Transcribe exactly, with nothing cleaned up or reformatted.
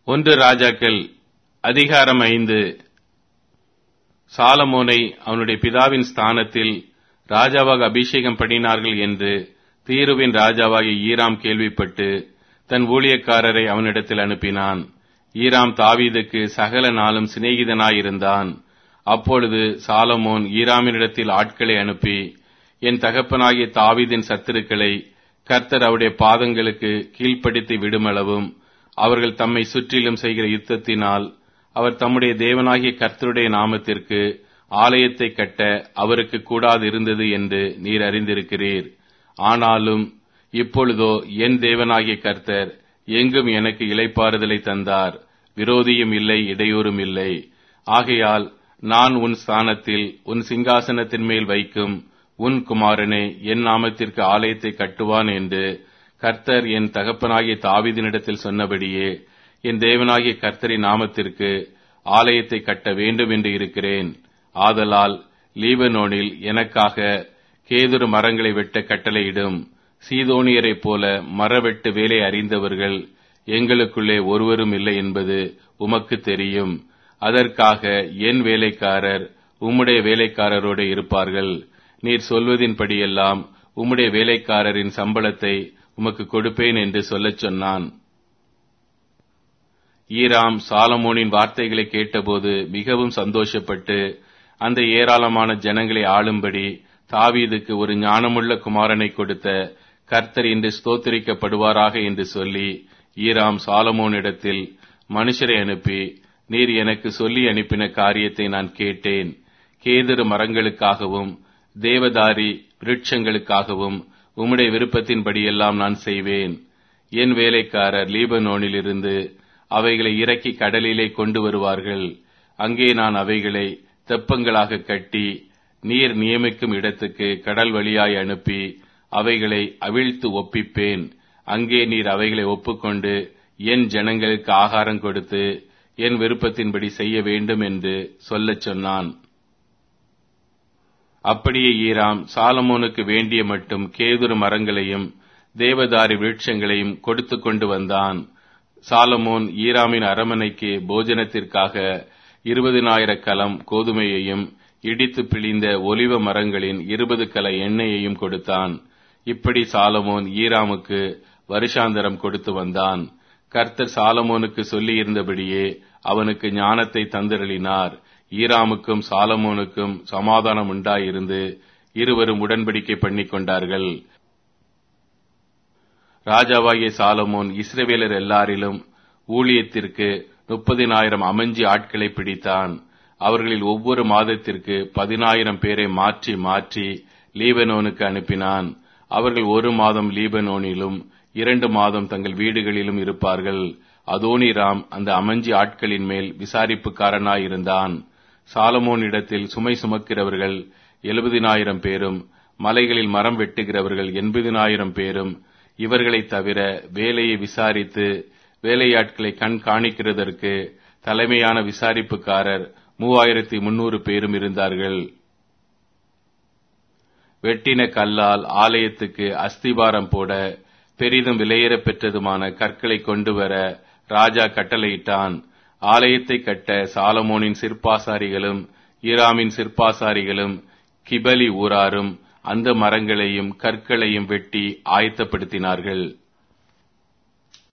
ஒன்று ராஜாக்கள் அதிகாரம் ஐந்து. சாலமோனை அவனுடைய பிதாவின் ஸ்தானத்தில் ராஜாவாக அபிஷேகம் பண்ணினார்கள் என்று தீருவின் ராஜாவாகிய ஈராம் கேள்விப்பட்டு தன் ஊழியக்காரரை அவனிடத்தில் அனுப்பினான். ஈராம் தாவீதுக்கு சகல நாளும் சிநேகிதனாயிருந்தான். அப்பொழுது சாலமோன் ஈராமினிடத்தில் ஆட்களை அனுப்பி, என் தகப்பனாகிய தாவீதின் சத்துருக்களை கர்த்தர் அவருடைய பாதங்களுக்கு கீழ்ப்படுத்தி விடுமளவும் அவர்கள் தம்மை சுற்றிலும் செய்கிற யுத்தத்தினால் அவர் தம்முடைய தேவனாகிய கர்த்தருடைய நாமத்திற்கு ஆலயத்தை கட்ட அவருக்கு கூடாது இருந்தது என்று நீர் அறிந்திருக்கிறீர். ஆனாலும் இப்பொழுதோ என் தேவனாகிய கர்த்தர் எங்கும் எனக்கு இளைப்பாறுதலை தந்தார். விரோதியும் இல்லை, இடையூறும் இல்லை. ஆகையால் நான் உன் ஸ்தானத்தில் உன் சிங்காசனத்தின் மேல் வைக்கும் உன் குமாரனே என் நாமத்திற்கு ஆலயத்தை கட்டுவான் என்று கர்த்தர் என் தகப்பனாகிய தாவீதினிடத்தில் சொன்னபடியே என் தேவனாகிய கர்த்தரின் நாமத்திற்கு ஆலயத்தை கட்ட வேண்டும் என்று இருக்கிறேன். ஆதலால் லீபனோனில் எனக்காக கேதுரு மரங்களை வெட்ட கட்டளையிடும். சீதோனியரைப் போல மரவெட்டு வேலை அறிந்தவர்கள் எங்களுக்குள்ளே ஒருவரும் இல்லை என்பது உமக்கு தெரியும். அதற்காக என் வேலைக்காரர் உம்முடைய வேலைக்காரரோடு இருப்பார்கள். நீர் சொல்வதின்படியெல்லாம் உம்முடைய வேலைக்காரரின் சம்பளத்தை உமக்கு கொடுப்பேன் என்று சொல்லச் சொன்னான். ஈராம் சாலமோனின் வார்த்தைகளை கேட்டபோது மிகவும் சந்தோஷப்பட்டு அந்த ஏராளமான ஜனங்களை ஆளும்படி தாவீதுக்கு ஒரு ஞானமுள்ள குமாரனை கொடுத்த கர்த்தர் இன்று ஸ்தோத்திரிக்கப்படுவாராக என்று சொல்லி ஈராம் சாலமோனிடத்தில் மனுஷரை அனுப்பி, நீர் எனக்கு சொல்லி அனுப்பின காரியத்தை நான் கேட்டேன். கேதுரு மரங்களுக்காகவும் தேவதாரி விருட்சங்களுக்காகவும் உம்முடைய விருப்பத்தின்படியெல்லாம் நான் செய்வேன். என் வேலைக்காரர் லீபனோனில் இருந்து அவைகளை இறக்கி கடலிலே கொண்டு வருவார்கள். அங்கே நான் அவைகளை தெப்பங்களாக கட்டி நீர் நியமிக்கும் இடத்துக்கு கடல் வழியாய் அனுப்பி அவைகளை அவிழ்த்து ஒப்பிப்பேன். அங்கே நீர் அவைகளை ஒப்புக்கொண்டு என் ஜனங்களுக்கு ஆகாரம் கொடுத்து என் விருப்பத்தின்படி செய்ய வேண்டும் என்று சொல்லச் சொன்னான். அப்படியே ஈராம் சாலமோனுக்கு வேண்டிய மட்டும் கேதுரு மரங்களையும் தேவதாரி விருட்சங்களையும் கொடுத்து கொண்டு வந்தான். சாலமோன் ஈராமின் அரமனைக்கு போஜனத்திற்காக இருபதினாயிர கலம் கோதுமையையும் இடித்து பிழிந்த ஒலிவ மரங்களின் இருபது கல எண்ணெயையும் கொடுத்தான். இப்படி சாலமோன் ஈராமுக்கு வருஷாந்தரம் கொடுத்து வந்தான். கர்த்தர் சாலமோனுக்கு சொல்லி இருந்தபடியே அவனுக்கு ஞானத்தை தந்திரளினார். ஈராமுக்கும் சாலமோனுக்கும் சமாதானம் உண்டாயிருந்து இருவரும் உடன்படிக்கை பண்ணிக் கொண்டார்கள். ராஜாவாகிய சாலமோன் இஸ்ரவேலர் எல்லாரிலும் ஊழியத்திற்கு முப்பதினாயிரம் அமஞ்சி ஆட்களை பிடித்தான். அவர்களில் ஒவ்வொரு மாதத்திற்கு பதினாயிரம் பேரை மாற்றி மாற்றி லீபனோனுக்கு அனுப்பினான். அவர்கள் ஒரு மாதம் லீபனோனிலும் இரண்டு மாதம் தங்கள் வீடுகளிலும் இருப்பார்கள். அதோனிராம் அந்த அமஞ்சி ஆட்களின் மேல் விசாரிப்புக்காரனாயிருந்தான். சாலமோனிடத்தில் சுமை சுமக்கிறவர்கள் எழுபதினாயிரம் பேரும் மலைகளில் மரம் வெட்டுகிறவர்கள் எண்பதினாயிரம் பேரும் இவர்களைத் தவிர வேலையை விசாரித்து வேலையாட்களை கண் காணிக்கிறதற்கு தலைமையான விசாரிப்புக்காரர் மூவாயிரத்தி முன்னூறு பேரும் இருந்தார்கள். வெட்டின கல்லால் ஆலயத்துக்கு அஸ்திபாரம் போட பெரிதும் விலையேற பெற்றதுமான கற்களை கொண்டு வர ராஜா கட்டளையிட்டான். ஆலயத்தை கட்ட சாலமோனின் சிற்பாசாரிகளும் ஈராமின் சிற்பாசாரிகளும் கிபலி ஊராரும் அந்த மரங்களையும் கற்களையும் வெட்டி ஆயத்தப்படுத்தினார்கள்.